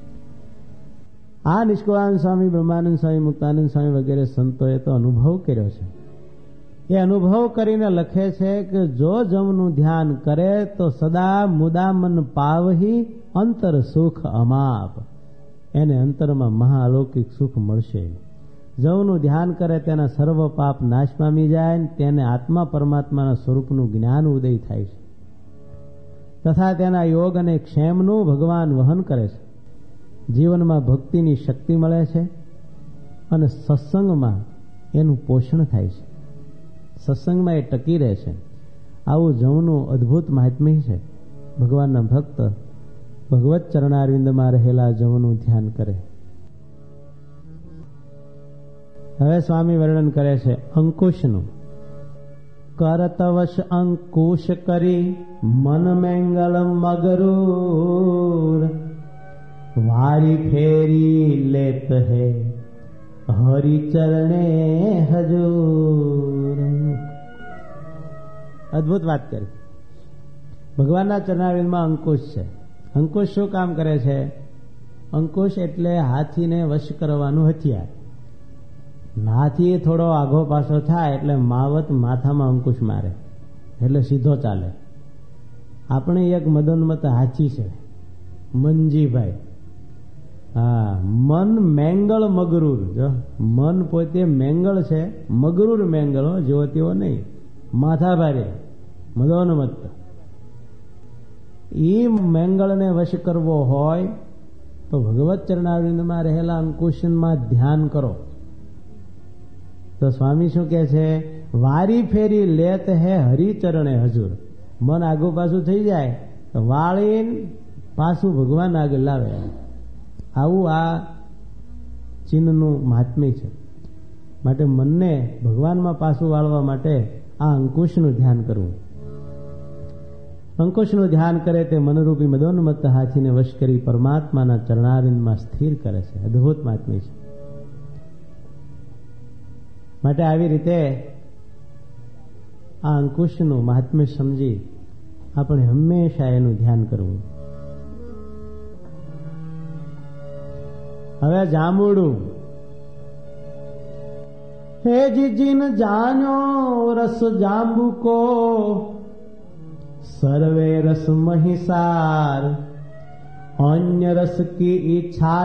આ નિષ્કુળાનંદ સ્વામી, બ્રહ્માનંદ સ્વામી, મુક્તાનંદ સ્વામી વગેરે સંતોએ તો અનુભવ કર્યો છે. એ અનુભવ કરીને લખે છે કે જો જમનું ધ્યાન કરે તો સદા મુદામન પાવહી અંતર સુખ અમાપ. એને અંતરમાં મહાઅલૌકિક સુખ મળશે. જવનું ધ્યાન કરે તેના સર્વ પાપ નાશ પામી જાય, તેને આત્મા પરમાત્માના સ્વરૂપનું જ્ઞાન ઉદય થાય છે તથા તેના યોગ અને ક્ષેમનું ભગવાન વહન કરે છે. જીવનમાં ભક્તિની શક્તિ મળે છે અને સત્સંગમાં એનું પોષણ થાય છે. સત્સંગમાં એ ટકી રહે છે. આવું જવનું અદ્ભુત મહાત્મ્ય છે. ભગવાનના ભક્ત ભગવત ચરણારવિંદમાં રહેલા જવનું ધ્યાન કરે. હવે સ્વામી વર્ણન કરે છે અંકુશનું. કરતવશ અંકુશ કરી મન મેંગલ મગરૂર, વારી ફેરી લેત હે હરિ ચરણે હજૂર. અદ્ભુત વાત કરી. ભગવાનના ચરણારવિંદમાં અંકુશ છે. અંકુશ શું કામ કરે છે? અંકુશ એટલે હાથીને વશ કરવાનું હથિયાર. હાથી થોડો આઘો પાછો થાય એટલે માવત માથામાં અંકુશ મારે એટલે સીધો ચાલે. આપણે એક મદોન્મત હાથી છે મનજીભાઈ. હા, મન મેંગળ મગરૂર. જો મન પોતે મેંગળ છે, મગરૂર મેંગળો જેવો તેવો નહીં, માથા ભારે મદોન્મત. એ મેંગળને વશ કરવો હોય તો ભગવત ચરણારવિંદમાં રહેલા અંકુશમાં ધ્યાન કરો. તો સ્વામી શું કહે છે? વારી ફેરી લેત હે હરિચરણે હજુર. મન આગુ પાછું થઈ જાય તો વાળીને પાછું ભગવાન આગળ લાવે. આવું આ ચિહ્નનું મહાત્મ્ય છે. માટે મનને ભગવાનમાં પાછું વાળવા માટે આ અંકુશનું ધ્યાન કરવું. અંકુશનું ધ્યાન કરે તે મનરૂપી મદોન્મત્ત હાથીને વશ કરી પરમાત્માના ચરણારવિંદમાં સ્થિર કરે છે. અદ્ભુત મહાત્મ્ય છે. માટે આવી રીતે આ અંકુશનું મહાત્મ્ય સમજી આપણે હંમેશા એનું ધ્યાન કરવું. હવે જાંબુડું. હે જીજીન જાન્યો રસ જાંબુ કો, સર્વે રસ મહિસાર, અન્ય રસ કી ઈચ્છા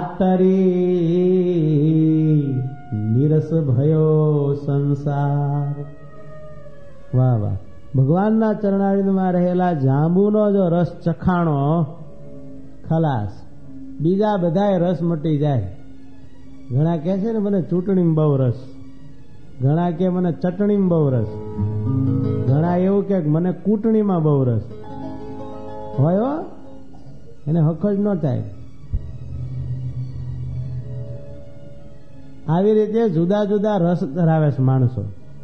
ટરી, નિરસ ભયો સંસાર. વાહ વાહ. ભગવાનના ચરણારવિંદમાં રહેલા જાંબુનો જો રસ ચખાણો ખલાસ, બીજા બધાય રસ મટી જાય. ઘણા કહે છે ને મને ચૂંટણીમાં બહુ રસ, ઘણા કે મને ચટણીમાં બહુ રસ, ઘણા એવું કે મને કૂટણીમાં બહુ રસ હોય. હો એને હક જ ન થાય. આવી રીતે જુદા જુદા રસ ધરાવે છે માણસો.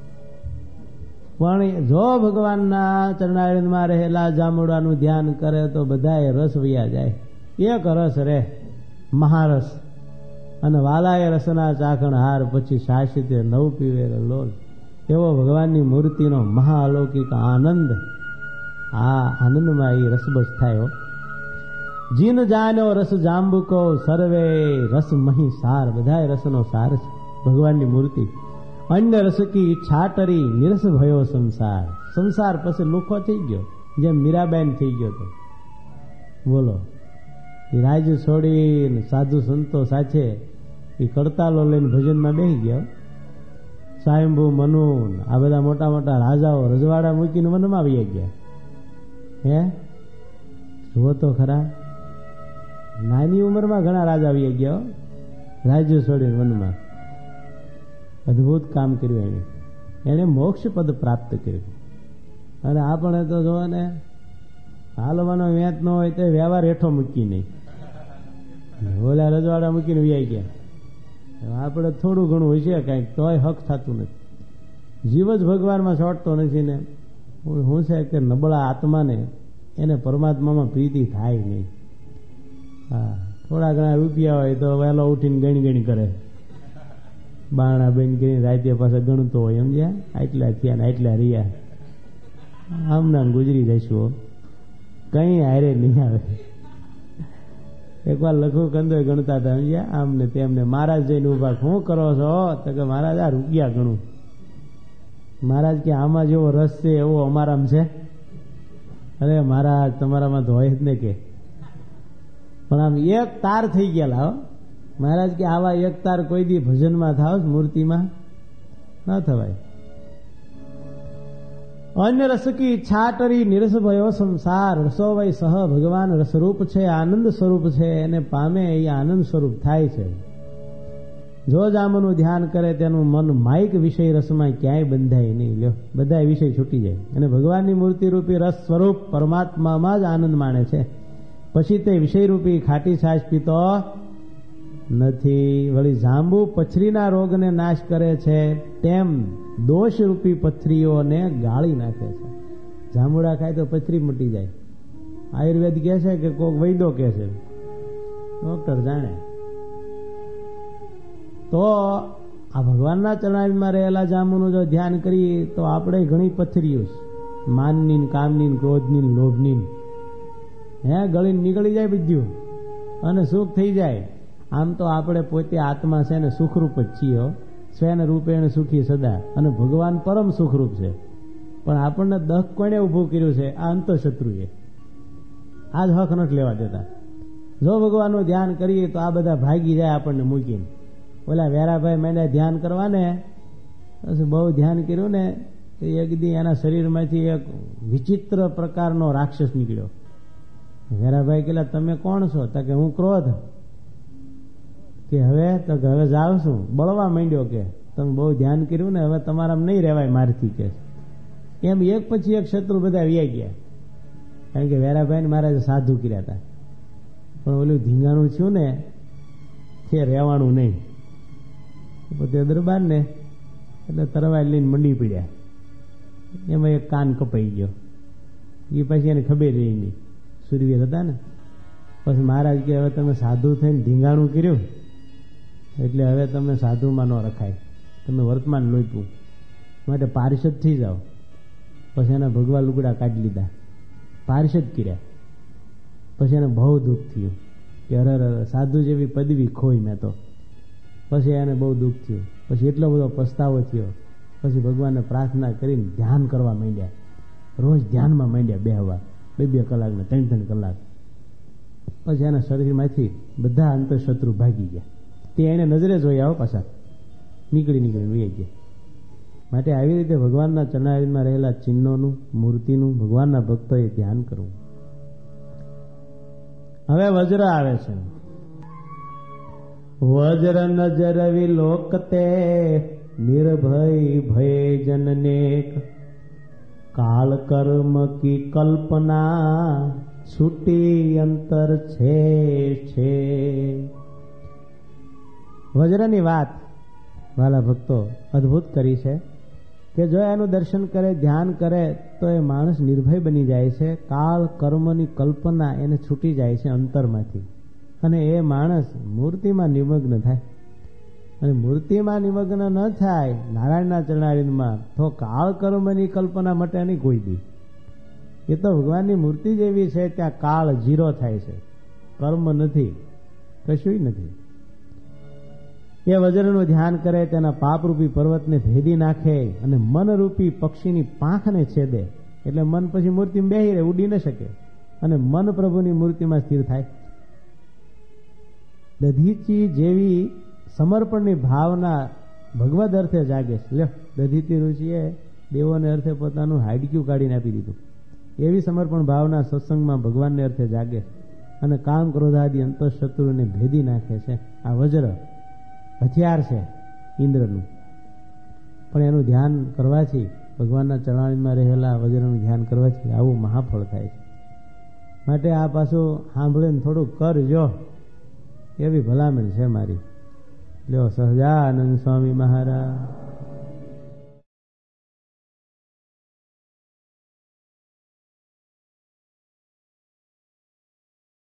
પણ જો ભગવાનના ચરણારવિંદમાં રહેલા જાંબુડાનું ધ્યાન કરે તો બધાએ રસ વયા જાય. એક રસ રે મહારસ. અને વાલાએ રસના ચાખણ હાર, પછી શાસિતે નવ પીવે લોલ. એવો ભગવાનની મૂર્તિનો મહાઅલૌકિક આનંદ. આ આનંદમાં એ રસબસ થાય. જીન જાન્યો રસ જાંબુકો, સર્વે રસ મહી સાર. બધાય રસનો સાર છે ભગવાનની મૂર્તિ. અન્ય રસ કી ઈચ્છા ટરી, નિરસ ભયો સંસાર. સંસાર પછી લુખો થઈ ગયો, જેમ મીરાબાઈ થઈ ગયો તો. બોલો, એ રાજ છોડીને સાધુ સંતો સાથે એ કડતાલો લઈને ભજનમાં બેસી ગયા. સ્વયંભુ મનુ આ બધા મોટા મોટા રાજાઓ રજવાડા મૂકીને વનમાં આવી ગયા. હે જુઓ તો ખરા, નાની ઉંમરમાં ઘણા રાજા આવી ગયા રાજ્ય છોડીને વનમાં. અદભુત કામ કર્યું એને. એને મોક્ષ પદ પ્રાપ્ત કર્યું. અને આપણે તો જોવા ને હાલવાનો વેત ન હોય તો વ્યવહાર હેઠો મૂકી નહીં, ઓલા રજવાડા મૂકીને વ્યાઈ ગયા. આપણે થોડું ઘણું હોય છે કાંઈક તોય હક થતું નથી. જીવ જ ભગવાનમાં છોડતો નથી ને. હું છે કે નબળા આત્માને એને પરમાત્મામાં પ્રીતિ થાય નહીં. હા, થોડા ઘણા રૂપિયા હોય તો વહેલો ઉઠીને ગણી ગણી કરે, બારણા બેન કરીને રાતે પાસે ગણતો હોય. સમજ્યા? આટલા થયા ને આટલા રહ્યા, આમ નામ ગુજરી જઈશું. કઈ હારે નહીં આવે. એકવાર લખું કંદોય ગણતા હતા, આમ ને તેમને મહારાજ જઈને ઉભા, શું કરો છો? તો કે મહારાજ આ રૂપિયા ગણું. મહારાજ કે આમાં જેવો રસ છે એવો અમારામાં છે? અરે મહારાજ તમારામાં તો હોય જ ને કે, પણ આમ એક તાર થઈ ગયેલા. મહારાજ કે આવા એક તાર કોઈ દી ભજનમાં થાવ, મૂર્તિમાં ના થવાય. અન્ય રસ કી છાટરી નિરસ ભયો સંસાર, રસો વય સહ ભગવાન રસરૂપ છે, આનંદ સ્વરૂપ છે, એને પામે એ આનંદ સ્વરૂપ થાય છે. જો જામનું ધ્યાન કરે તેનું મન માઇક વિષય રસમાં ક્યાંય બંધાય નહીં. લ્યો, બધા વિષય છૂટી જાય અને ભગવાનની મૂર્તિ રૂપી રસ સ્વરૂપ પરમાત્મામાં જ આનંદ માણે છે. પછી તે વિષયરૂપી ખાટી છાશ પીતો નથી. વળી જાંબુ પથરીના રોગને નાશ કરે છે, તેમ દોષરૂપી પથરીઓને ગાળી નાખે છે. જાંબુડા ખાય તો પથરી મટી જાય. આયુર્વેદ કહે છે કે કોઈક વૈદો કહે છે, ડોક્ટર જાણે. તો આ ભગવાનના ચરણારવિંદમાં રહેલા જાંબુનું જો ધ્યાન કરીએ તો આપણે ઘણી પથરીઓ છે, માનની, કામની, ક્રોધની, લોભની, હે ગળી નીકળી જાય બધું અને સુખ થઈ જાય. આમ તો આપણે પોતે આત્મા છે ને સુખરૂપ જ છીએ, સ્વયં રૂપેણ સુખી સદા, અને ભગવાન પરમ સુખરૂપ છે. પણ આપણને દખ કોણે ઉભું કર્યું છે? આ અંતઃશત્રુએ. આ જ હક નથી લેવા દેતા. જો ભગવાનનું ધ્યાન કરીએ તો આ બધા ભાગી જાય આપણને મૂકીને. ઓલા વેરાભાઈ મેં ધ્યાન કરવા ને પછી બહુ ધ્યાન કર્યું ને, એક દી એના શરીરમાંથી એક વિચિત્ર પ્રકારનો રાક્ષસ નીકળ્યો. વેરાભાઈ કહેલા તમે કોણ છો? તો કે હું ક્રોધ. કે હવે તો કે હવે જાવ છું, બળવા માંડ્યો. કે તમે બહુ ધ્યાન કર્યું ને, હવે તમારામાં નહીં રહેવાય મારથી. કે એમ એક પછી એક શત્રુ બધા વ્યાઈ ગયા. કારણ કે વેરાભાઈ મહારાજે સાધુ કર્યા હતા, પણ ઓલું ધીંગાણું થયું ને તે રહેવાનું નહીં. પોતે દરબાર ને એટલે તરવાઈ લઈને મંડી પડ્યા. એમાં એક કાન કપાઈ ગયો. એ પછી એને ખબર રહી નહીં, સૂર્યવીર હતા ને. પછી મહારાજ કે હવે તમે સાધુ થઈને ધીંગાણું કર્યું એટલે હવે તમે સાધુમાં ન રખાય, તમે વર્તમાન લોપ્યું, માટે પારિષદ થઈ જાઓ. પછી એના ભગવા લુગડા કાઢી લીધા, પારિષદ કર્યા. પછી એને બહુ દુઃખ થયું કે અરે સાધુ જેવી પદવી ખોઈ મેં તો. પછી એને બહુ દુઃખ થયું. પછી એટલો બધો પસ્તાવો થયો. પછી ભગવાનને પ્રાર્થના કરીને ધ્યાન કરવા માંડ્યા. રોજ ધ્યાનમાં માંડ્યા બેહવા, બે બે કલાક ને ત્રણ ત્રણ કલાક. પછી એના શરીરમાંથી બધા અંતઃશત્રુ ભાગી ગયા. તે એને નજરે જોઈ આવો, પાછા નીકળી નીકળી વહી ગયા. માટે આવી રીતે ભગવાનના ચરણારવિંદમાં રહેલા ચિહ્નોનું, મૂર્તિનું ભગવાનના ભક્તોએ ધ્યાન કરવું. હવે વજ્ર આવે છે. વજ્ર નજર વિલોકતે નિર્ભય ભય જનનેક, કાલ કર્મ કી કલ્પના છૂટી અંતર છે છે. વજ્રની વાત વાલા ભક્તો અદભુત કરી છે કે જો એનું દર્શન કરે, ધ્યાન કરે તો એ માણસ નિર્ભય બની જાય છે. કાળ કર્મની કલ્પના એને છૂટી જાય છે અંતરમાંથી, અને એ માણસ મૂર્તિમાં નિમગ્ન થાય. અને મૂર્તિમાં નિમગ્ન ન થાય નારાયણના ચરણારવિંદમાં તો કાળ કર્મની કલ્પના માટે નહીં કોઈ દી. એ તો ભગવાનની મૂર્તિ જેવી છે, ત્યાં કાળ જીરો થાય છે, કર્મ નથી, કશું નથી. એ વજ્રનું ધ્યાન કરે, તેના પાપરૂપી પર્વતને ભેદી નાખે અને મનરૂપી પક્ષીની પાંખને છેદે. એટલે મન પછી મૂર્તિમાં બેહી રહે, ઉડી ન શકે, અને મન પ્રભુની મૂર્તિમાં સ્થિર થાય. દધીચી જેવી સમર્પણની ભાવના ભગવદ અર્થે જાગે છે. લ્યો, દધીચી ઋષિએ દેવોને અર્થે પોતાનું હાડક્યું કાઢીને આપી દીધું. એવી સમર્પણ ભાવના સત્સંગમાં ભગવાનને અર્થે જાગે અને કામ ક્રોધાદિ અંતઃશત્રુને ભેદી નાખે છે. આ વજ્ર હથિયાર છે ઇન્દ્રનું, પણ એનું ધ્યાન કરવાથી, ભગવાનના ચરણારવિંદમાં રહેલા વજ્રનું ધ્યાન કરવાથી આવું મહાફળ થાય છે. માટે આ પાછું સાંભળીને થોડુંક કરજો એવી ભલામણ છે મારી. લ્યો, સહજાનંદ સ્વામી મહારાજ.